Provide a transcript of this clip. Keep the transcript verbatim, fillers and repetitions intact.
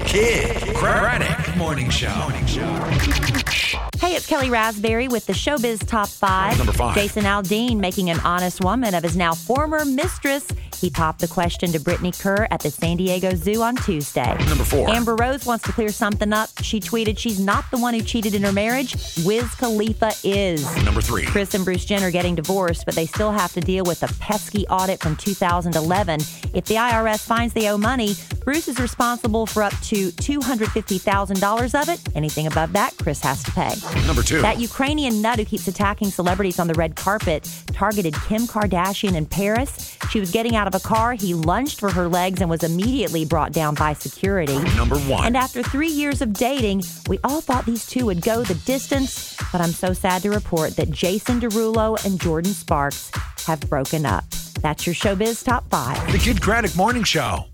Kid Craddock Morning Show. Morning Show. Hey, it's Kelly Raspberry with the Showbiz Top five. Number five. Jason Aldean making an honest woman of his now former mistress. He popped the question to Brittany Kerr at the San Diego Zoo on Tuesday. Number four. Amber Rose wants to clear something up. She tweeted she's not the one who cheated in her marriage. Wiz Khalifa is. Number three. Kris and Bruce Jenner getting divorced, but they still have to deal with a pesky audit from two thousand eleven. If the I R S finds they owe money, Bruce is responsible for up to two hundred fifty thousand dollars of it. Anything above that, Kris has to pay. Number two. That Ukrainian nut who keeps attacking celebrities on the red carpet targeted Kim Kardashian in Paris. She was getting out of a car. He lunged for her legs and was immediately brought down by security. Number one. And after three years of dating, we all thought these two would go the distance. But I'm so sad to report that Jason Derulo and Jordan Sparks have broken up. That's your Showbiz Top five. The Kid Craddock Morning Show.